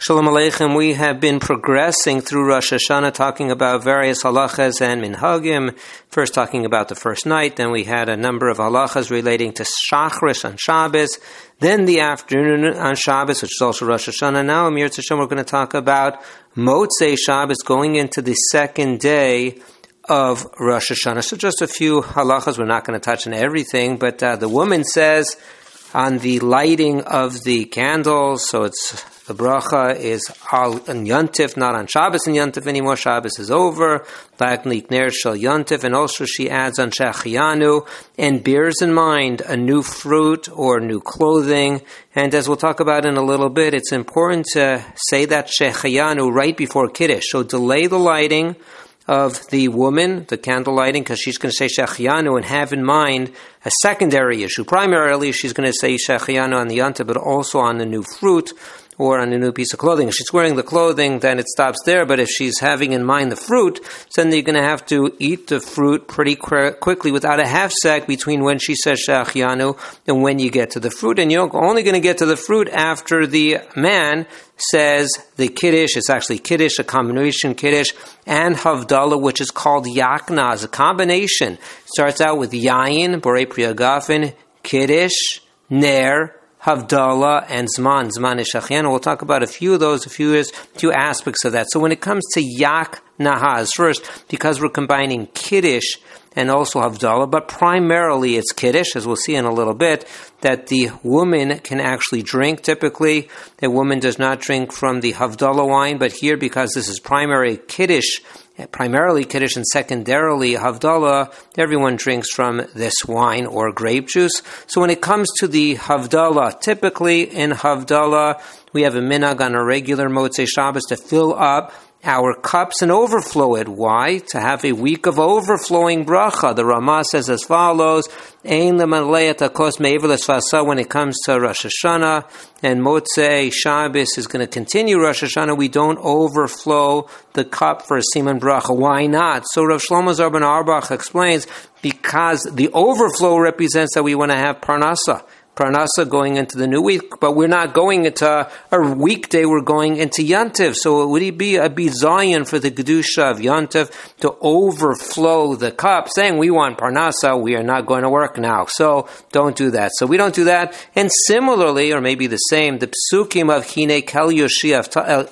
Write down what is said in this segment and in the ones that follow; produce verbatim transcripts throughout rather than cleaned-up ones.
Shalom Aleichem. We have been progressing through Rosh Hashanah, talking about various halachas and minhagim. First talking about the first night, then we had a number of halachas relating to Shachris on Shabbos, then the afternoon on Shabbos, which is also Rosh Hashanah. Now, Amir Tzashem, we're going to talk about Motzei Shabbos, going into the second day of Rosh Hashanah. So just a few halachas. We're not going to touch on everything, but uh, the woman says on the lighting of the candles, so it's the bracha is on Yontif, not on Shabbos and Yontif anymore. Shabbos is over. Laknik ner shel Yontif, and also she adds on Shechianu and bears in mind a new fruit or new clothing. And as we'll talk about in a little bit, it's important to say that Shechianu right before Kiddush. So delay the lighting of the woman, the candle lighting, because she's going to say Shechianu and have in mind a secondary issue. Primarily, she's going to say Shechianu on the Yontif, but also on the new fruit or on a new piece of clothing. If she's wearing the clothing, then it stops there. But if she's having in mind the fruit, then you're going to have to eat the fruit pretty qu- quickly without a half sec between when she says Shechianu and when you get to the fruit. And you're only going to get to the fruit after the man says the Kiddush. It's actually Kiddush, a combination Kiddush, and Havdalah, which is called Yakna. It's a combination. It starts out with Yayin, Borei Priya Gafen, Kiddush, Ner, Havdalah, and Zman. Zman is Shechianu. We'll talk about a few of those, a few, a few aspects of that. So when it comes to Yak Nahaz, first, because we're combining Kiddush and also Havdalah, but primarily it's Kiddush, as we'll see in a little bit, that the woman can actually drink. Typically, a woman does not drink from the Havdalah wine, but here, because this is primary Kiddush, primarily Kiddush and secondarily Havdalah, everyone drinks from this wine or grape juice. So when it comes to the Havdalah, typically in Havdalah, we have a minhag on a regular Motzei Shabbos to fill up our cups and overflow it. Why? To have a week of overflowing bracha. The Ramah says as follows, Ein lemalei hakos me'aver lesfasa, when it comes to Rosh Hashanah, and Motzei Shabbos is going to continue Rosh Hashanah, we don't overflow the cup for a siman bracha. Why not? So Rav Shlomo Zar ben Auerbach explains, because the overflow represents that we want to have parnasa. Parnasa going into the new week, but we're not going into a weekday, we're going into Yontif. So would it be a bizayon for the Kedusha of Yontif to overflow the cup, saying we want Parnasa, we are not going to work now. So don't do that. So we don't do that. And similarly, or maybe the same, the psukim of Hine Kel Yeshua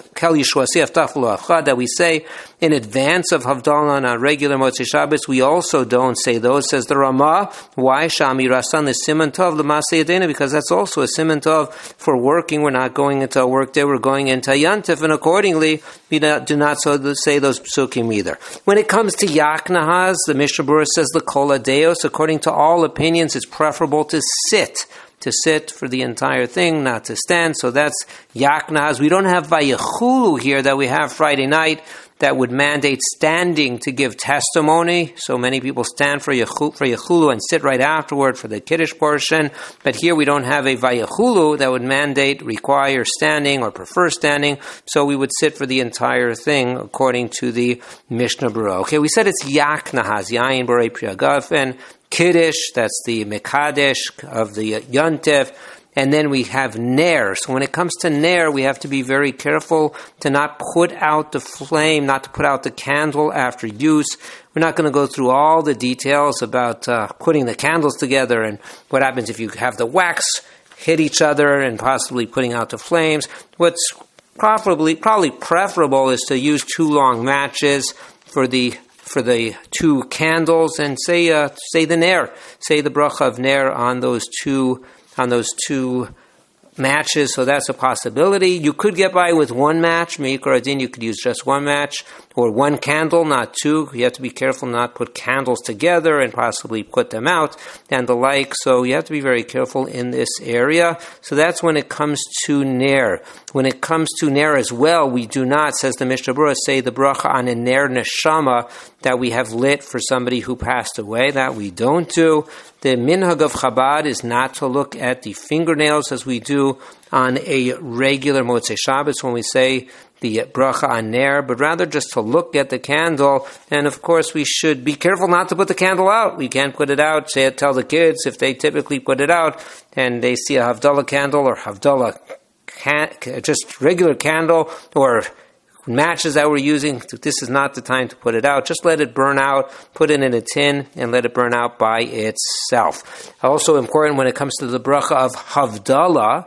Siaftach Achad that we say in advance of Havdalah on regular Motzei Shabbos, we also don't say those, says the Ramah. Why? Shami Rasan the Siman Tov L'Masei Yadena, because that's also a Siman Tov for working. We're not going into a work day, we're going into Yontif, and accordingly, we do not so say those psukim either. When it comes to Yak Nahaz, the Mishnah Berurah says the Kol Adeos, according to all opinions, it's preferable to sit. To sit for the entire thing, not to stand. So that's Yak Nahaz. We don't have Vayechulu here that we have Friday night that would mandate standing to give testimony. So many people stand for Yechulu, for Yechulu and sit right afterward for the Kiddush portion. But here we don't have a Vayechulu that would mandate, require standing or prefer standing. So we would sit for the entire thing according to the Mishnah Berurah. Okay, we said it's Yak Nahaz, Yayin Borei Priya Gafen, Kiddush, that's the Mekadesh of the Yontif. And then we have Ner. So when it comes to Ner, we have to be very careful to not put out the flame, not to put out the candle after use. We're not going to go through all the details about uh, putting the candles together and what happens if you have the wax hit each other and possibly putting out the flames. What's probably, probably preferable is to use two long matches for the for the two candles and say uh, say the Ner, say the bracha of Ner on those two on those two matches, so that's a possibility. You could get by with one match, Meikar Adin, you could use just one match, or one candle, not two. You have to be careful not put candles together and possibly put them out, and the like, so you have to be very careful in this area. So that's when it comes to Ner. When it comes to Ner as well, we do not, says the Mishnah Berurah, say the bracha on a Ner Neshama that we have lit for somebody who passed away. That we don't do. The minhag of Chabad is not to look at the fingernails as we do on a regular Motzei Shabbos when we say the bracha on Ner, but rather just to look at the candle. And of course, we should be careful not to put the candle out. We can't put it out. Say, tell the kids if they typically put it out and they see a Havdalah candle or Havdalah can, just regular candle or matches that we're using, this is not the time to put it out. Just let it burn out, put it in a tin, and let it burn out by itself. Also important when it comes to the bracha of Havdalah,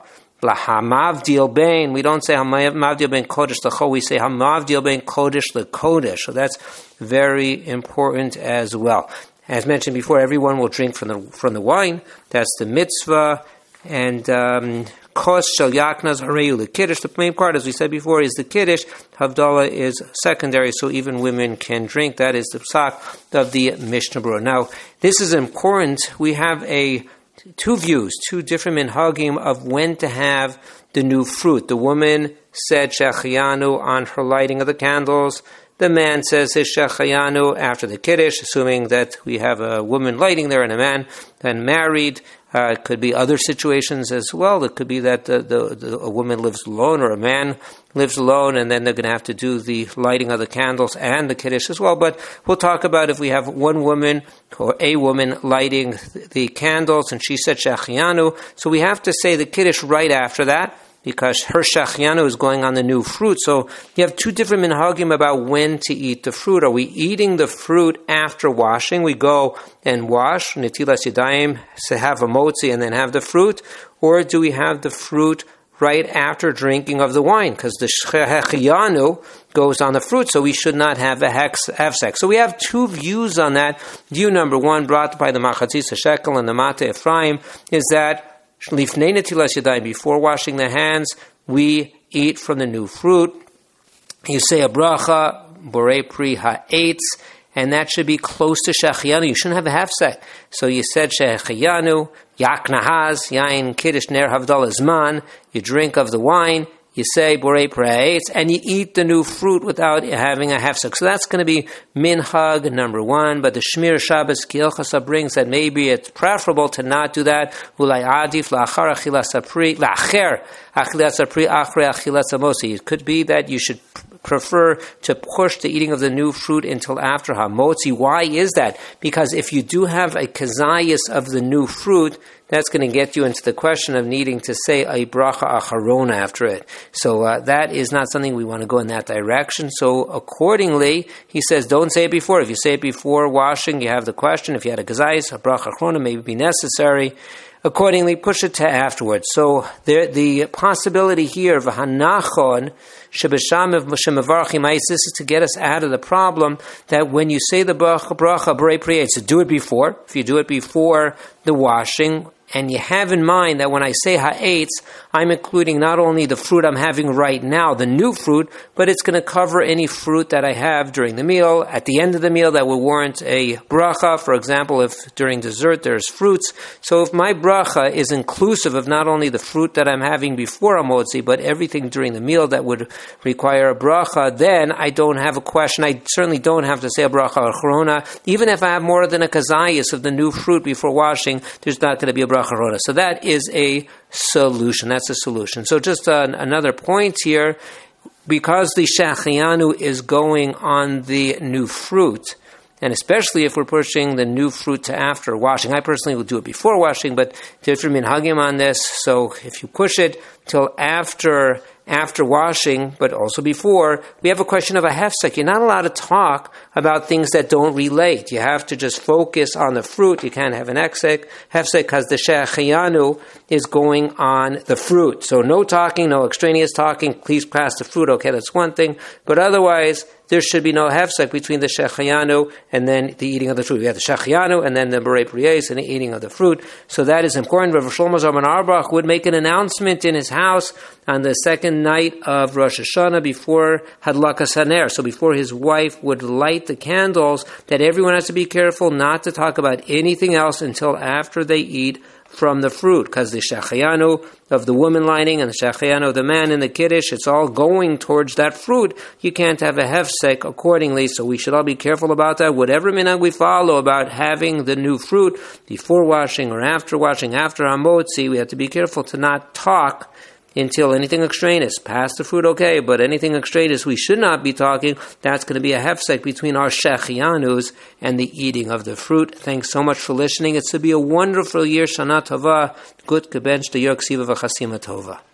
Lahamavdil Bein, we don't say Hamavdil Bein Kodesh L'Cho, we say Hamavdil Bein Kodesh L'Kodesh. So that's very important as well. As mentioned before, everyone will drink from the from the wine. That's the mitzvah. And um, Kos Shel Yaknaz Hareyu L'Kiddush. The main part, as we said before, is the Kiddush. Havdalah is secondary, so even women can drink. That is the psak of the Mishnah Berurah. Now, this is important. We have a two views, two different minhagim of when to have the new fruit. The woman said Shechayanu on her lighting of the candles. The man says his Shechayanu after the Kiddush, assuming that we have a woman lighting there and a man then married. Uh, it could be other situations as well. It could be that the, the, the, a woman lives alone or a man lives alone, and then they're going to have to do the lighting of the candles and the Kiddush as well. But we'll talk about if we have one woman or a woman lighting the candles, and she said Shechayanu, so we have to say the Kiddush right after that, because her Shechayanu is going on the new fruit. So you have two different minhagim about when to eat the fruit. Are we eating the fruit after washing? We go and wash, Netilas Yadayim, to have a motzi and then have the fruit? Or do we have the fruit right after drinking of the wine? Because the Shechayanu goes on the fruit, so we should not have a hefsek. So we have two views on that. View number one, brought by the Machatzis Shekel and the Mate Ephraim, is that Lifnei Netilas Yadayim, before washing the hands, we eat from the new fruit. You say a bracha, borei pri ha'etz, and that should be close to Shechayanu. You shouldn't have a hefsek. So you said Shechayanu, yak nahaz, yain kiddush ner havdalah zman, you drink of the wine, you say borei pri ha'etz, and you eat the new fruit without having a hefsek. So that's going to be minhag number one. But the Shmir Shabbos Kilchasa brings that maybe it's preferable to not do that. Ulay adif la'achar achilas apri la'acher achilas apri achre achilas amosi. It could be that you should prefer to push the eating of the new fruit until after hamotzi. Why is that? Because if you do have a kazayas of the new fruit, that's going to get you into the question of needing to say a bracha acharona after it. So uh, that is not something we want to go in that direction. So accordingly, he says, don't say it before. If you say it before washing, you have the question. If you had a kazayas, a bracha acharona may be necessary. Accordingly, push it to afterwards. So there, the possibility here of a hanachon, shebesham shemevarchim, this is to get us out of the problem that when you say the bracha, bracha, borei pri ha'etz, so do it before. If you do it before the washing, and you have in mind that when I say ha'etz, I'm including not only the fruit I'm having right now, the new fruit, but it's going to cover any fruit that I have during the meal, at the end of the meal that will warrant a bracha. For example, if during dessert there's fruits. So if my bracha is inclusive of not only the fruit that I'm having before hamotzi, but everything during the meal that would require a bracha, then I don't have a question. I certainly don't have to say a bracha acharona. Even if I have more than a kazayas of the new fruit before washing, there's not going to be a bracha. So that is a solution. That's a solution. So just uh, another point here, because the Shechayanu is going on the new fruit, and especially if we're pushing the new fruit to after washing. I personally will do it before washing, but different minhagim on this. So if you push it till after after washing, but also before, we have a question of a hefsek. You're not allowed to talk about things that don't relate. You have to just focus on the fruit. You can't have an hefsek, hefsek because the Shechayanu is going on the fruit. So no talking, no extraneous talking. Please pass the fruit. Okay, that's one thing. But otherwise, there should be no hefsek between the Shechayanu and then the eating of the fruit. We have the Shechayanu and then the borei pri ha'etz and the eating of the fruit. So that is important. Rav Shlomo Zalman Auerbach would make an announcement in his house on the second night of Rosh Hashanah before Hadlakas Haner. So before his wife would light the candles, that everyone has to be careful not to talk about anything else until after they eat from the fruit, because the Shechayanu of the woman lighting and the Shechayanu of the man in the Kiddush, it's all going towards that fruit. You can't have a hefsek accordingly, so we should all be careful about that. Whatever minhag we follow about having the new fruit before washing or after washing, after hamotzi, we have to be careful to not talk until anything extraneous. Past the fruit, okay, but anything extraneous we should not be talking. That's going to be a hefsek between our Shechayanus and the eating of the fruit. Thanks so much for listening. It's to be a wonderful year, Shana Tova, Gut Gebench, the York Siva V'Chasima Tova.